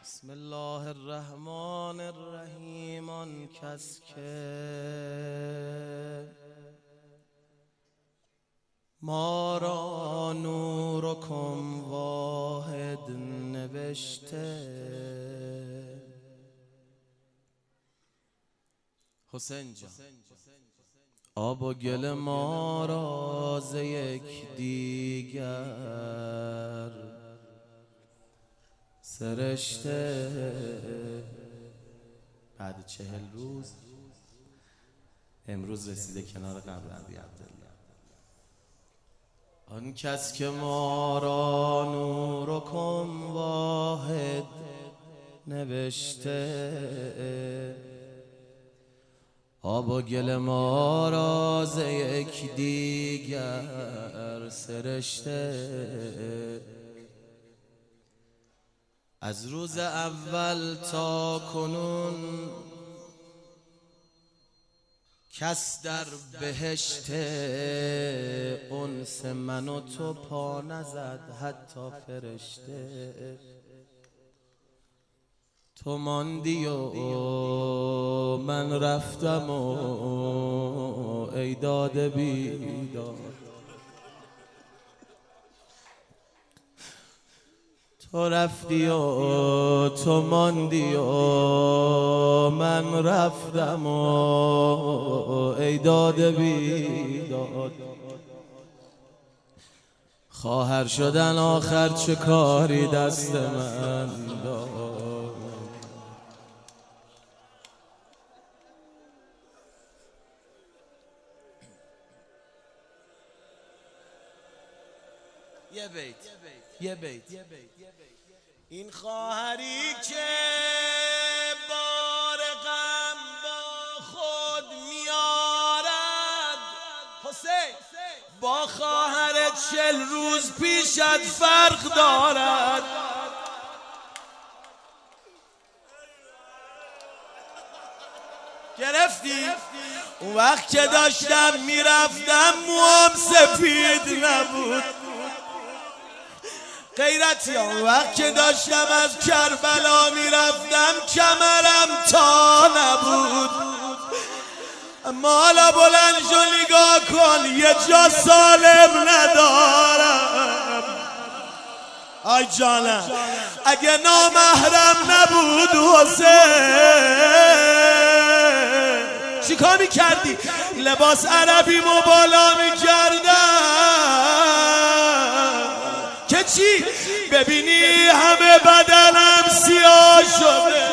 بسم الله الرحمن الرحیم. آن کس که ما را نورکم واحد نوشته. حسین جان آب و گل ما را ز یک دیگر سرشته. بعد 40 روز امروز رسیده کنار قبر ابی عبدالله. آن کس که ما را نورکم واحد نوشته، آب و گل ما را ز یک دیگر سرشته. از روز اول تا کنون کس در بهشت انس من و تو پا نزد، حتی فرشته. تو ماندی و من رفتم و ای داده بیدار، تو رفتی و تو ماندی و من رفتم و ای داده بیداد. خواهر شدن آخر چه کاری دست من داد. یه بیت این خواهری که بار غم با خود میارد، حسین با خواهر 40 روز پیشت فرق دارد. گرفتی؟ اون وقت که داشتم میرفتم موام سفید نبود. غیرتی اون وقت که داشتم از کربلا میرفتم کمرم تا نبود. اما حالا بلند شو نگاه کن یه جا سالم ندارم. آی جانم اگه نامحرم نبود حسین چی کار میکردی؟ لباس عربی مو بالا میکردم که چی؟ ببینی همه بدنم سیاه شده.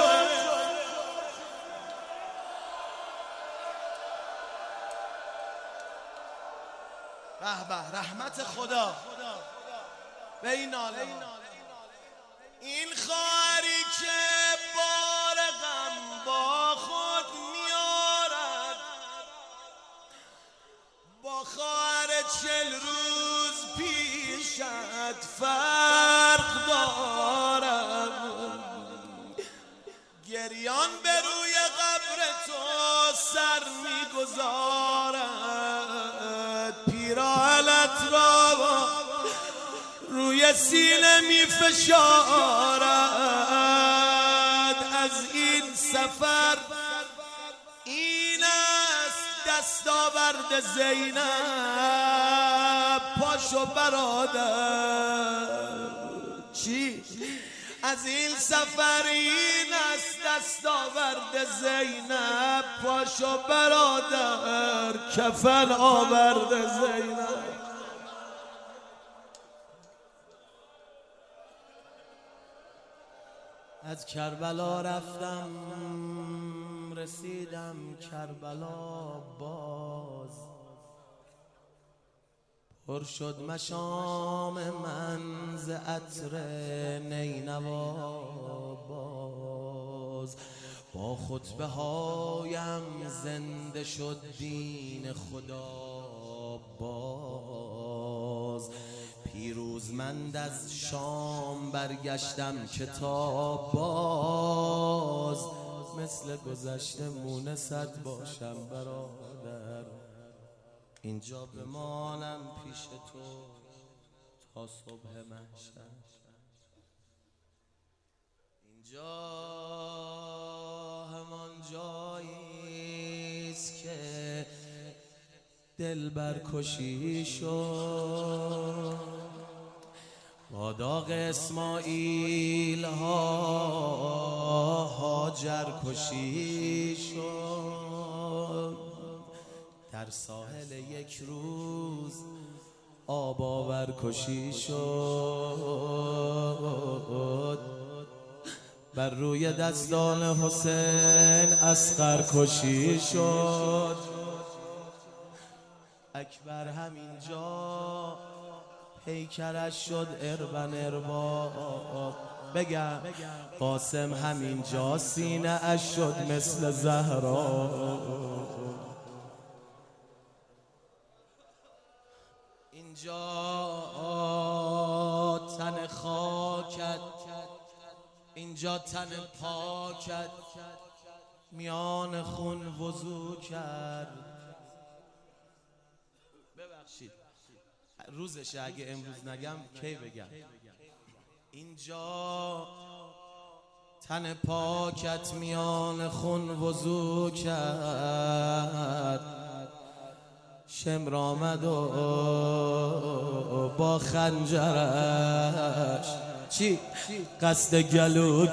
به به رحمت خدا به این عالم. این خواهری که بار غم با خود میارد، با خواهر 40 روز پیشت فرق دارم. گریان به روی قبر تو سر میگذارد، پیراهنت را روی سینه میفشارد. از این سفر این است دستاورد زینب. پاشو برادر چی؟ از این سفر این است دستاورد زینب. پاشو برادر کفن آورد زینب. از کربلا رفتم رسیدم کربلا باز، پر شد مشام من ز عطر نینوا باز. با خطبه هایم زنده شد دین خدا باز. پیروزمند از شام برگشتم کتاب باز. مثل گذشته مونست باشم برادر، اینجا بمانم پیش تو تا صبح محشر. اینجا همان جاییست که دلبر کشی شد، با داغ اسماعیل ها هاجر کشی شد، در ساحل یک روز آب آور کشی شد، بر روی دستان حسین اصغر کشی شد. اکبر همینجا پیکرش شد اربن ارباب، بگم قاسم همینجا سینه اش شد مثل زهرا. اینجا تن خاکت، اینجا تن پاکت میان خون وضو کرد. ببخشید روزشه، اگه امروز نگم کی بگم؟ اینجا تن پاکت میان خون وضو کرد، شمر آمد و با خنجرش چی قصد گلو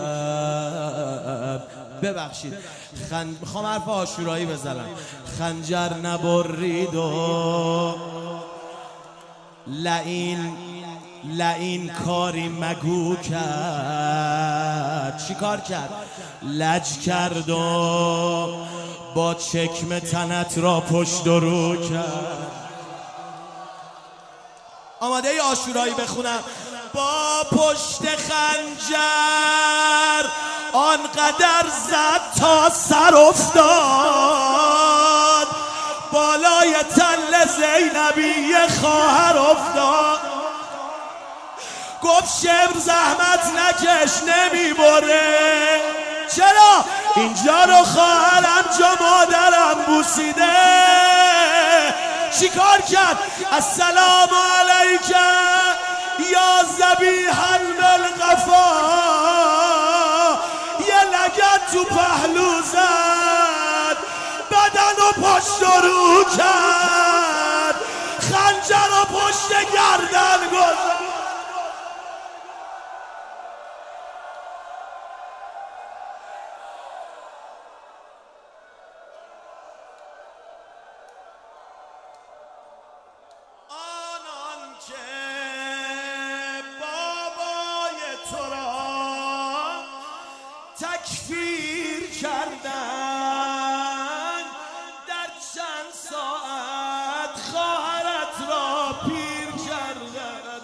کرد. ببخشید میخوام حرف عاشورایی بزنم. خنجر نبرید و لعین کاری مگو کرد. چی کار کرد؟ لج کرد و با چکم تنت را پشت و رو کرد. آماده ای عاشورایی بخونم؟ با پشت خنجر آنقدر زد تا سر افتاد، بالای تل زینبی خواهر افتاد. گفت شمر زحمت نکش نمیبره، چرا؟ اینجا رو خواهرم جا مادرم بوسیده. چیکار کرد؟ السلام علیک یا ذبیح القفا، یه لگد تو پهلو زد، بدن و پشت رو کرد، خنجر و پشت گردن گذاشت. تکفیر کردن در چند ساعت خواهرت را پیر کردن،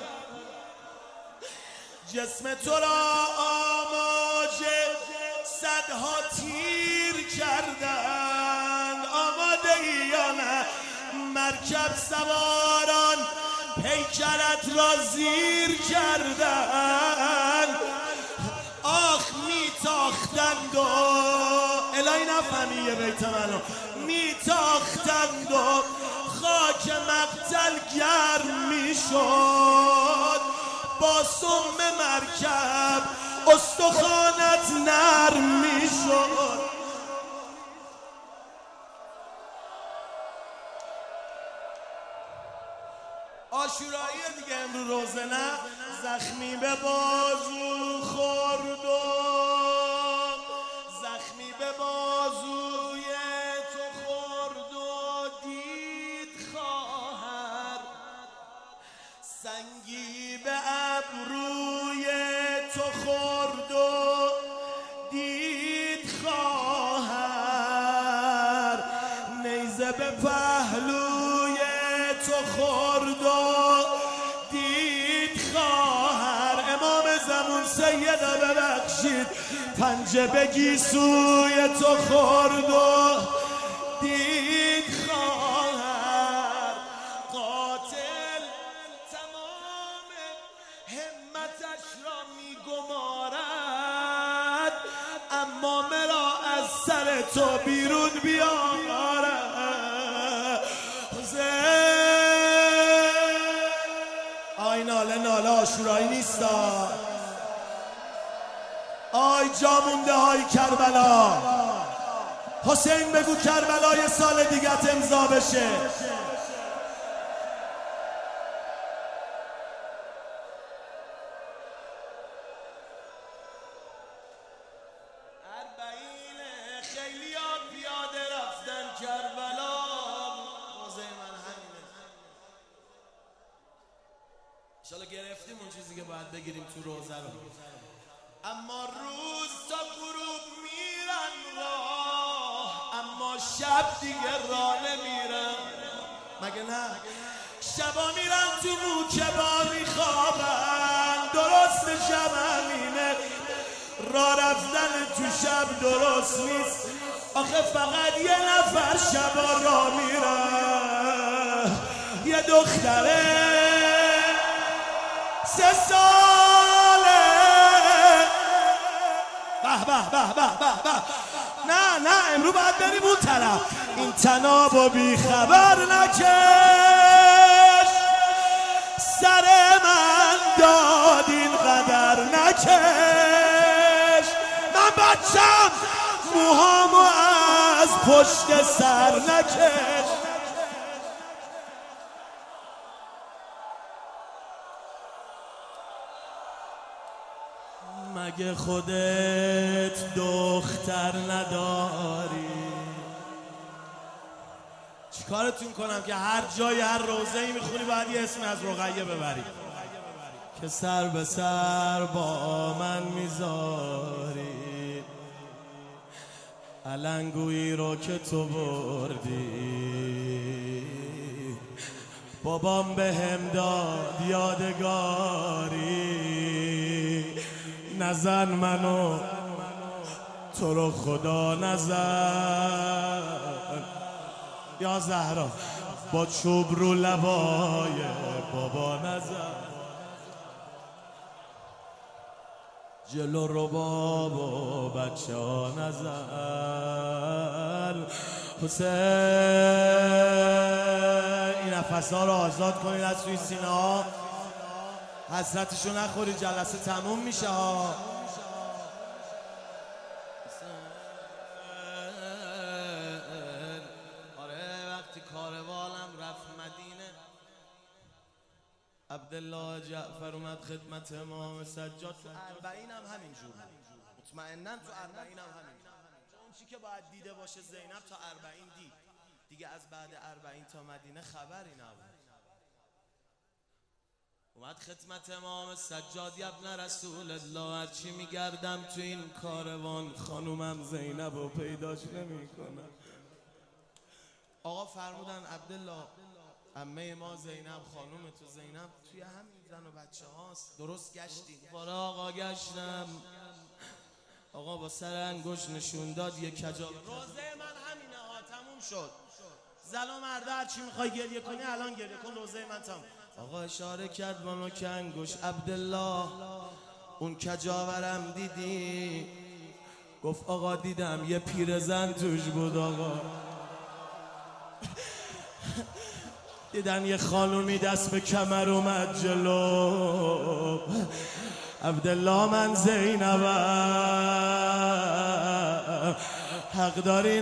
جسم تو را آماج صدها تیر کردن. آماده ای یا نه؟ مرکب سواران پیکرت را زیر کردن. آخ میتاختند و الهی نفهمی یه بیت منو، میتاختند و خاک مقتل گرم میشد، با سم مرکب استخوانت نرم میشد. عاشورایی دیگه امرو روزه نه؟ زخمی به بازو خورد و زخمی به بازوی تو خورد و دید خواهر، سنگی به ابروی تو خورد و دید خواهر، نیزه به پهلوی تو خورد و دید خواهر. امام زمان سیده ببخشید، پنجه به گیسوی تو خورد و دید خواهر. قاتل تمام همتش را میگمارد، اما مرا از سر تو بیرون بیارد. آی ناله ناله عاشورایی نیستا. آی جامونده های کربلا، حسین بگو کربلای سال دیگه امضا بشه. خیلی ها پیاده رفتن کربلا، روزه من همینه. انشالله گرفتیم اون چیزی که باید بگیریم تو روزه رو. اما روز تا غروب میرن راه، اما شب دیگه راه نمیرن. مگه نه؟ شبا میرن تو موکبا میخوابن، درست شب همینه. راه رفتن تو شب درست نیست، آخه فقط یه نفر شبا راه میره، یه دختره 3 ساله. به به به به به به. نه امرو باید بریم اون طرف. این تنابو بی خبر نکش، سر من داد این قدر نکش. من بچم موهامو از پشت سر نکش. مگه خودت دختر نداری؟ چیکارتون کنم که هر جای هر روزه‌ای میخونی باید یه اسم از رقیه ببری که سر به سر با من میذاری؟ علنگویی رو که تو بردی، بابام به هم داد یادگاری. نزن منو تو رو خدا نزن یا زهرا، با چوب رو لبای بابا نزن. جلو رو بابا بچه ها نزن. حسین این نفس ها رو آزاد کنید از توی سینه ها، حسرتشو نخوری، جلسه تموم میشه ها. آره وقتی کاروانم رفت مدینه، عبدالله جعفر اومد خدمت امام سجاد. تو 40 هم همینجور، مطمئنن تو 40 هم همینجور. اون چی که باید دیده باشه زینب تا 40 دید دیگه، از بعد 40 تا مدینه خبری نبود. اومد خدمت امام سجاد، ابن رسول الله، هرچی میگردم تو این کاروان خانومم زینب رو پیداش نمیکنم. آقا فرمودن عبدالله عمه ما زینب، خانوم تو زینب توی همین زن و بچه هاست. درست گشتیم؟ باره آقا گشتم. آقا با سر انگوش نشون داد یک کجا. روزه من همینه ها، تموم شد. زن و مرده هرچی میخوای گریه کنی الان گریه کن، روزه من تموم. آقا اشاره کرد با نوک انگوش، عبدالله اون کجاورم دیدی؟ گفت آقا دیدم، یه پیرزن توش بود آقا. دیدن یه خانومی دست به کمر اومد جلو. عبدالله من زینبم، حق داری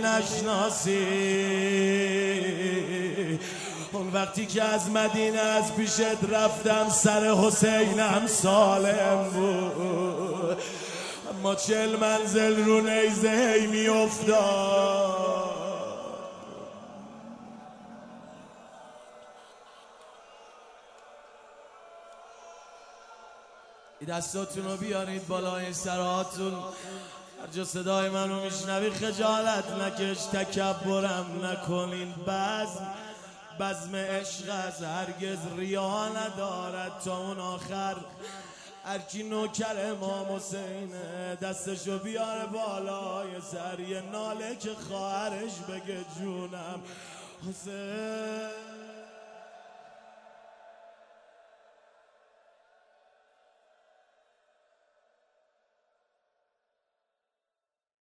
نشناسی. اون وقتی که از مدینه از پیشت رفتم سر حسینم سالم بود، اما 40 منزل رو نیزه هی می افتاد. دستاتون رو بیارید بالای سرهاتون، هر جا صدای منو میشنوی خجالت نکش، تکبرم نکنین. بزم عشق از هرگز ریا ندارد تا اون آخر. هرکی نوکر امام حسینه دستشو بیاره بالای سر، یه ناله که خواهرش بگه جونم حسین.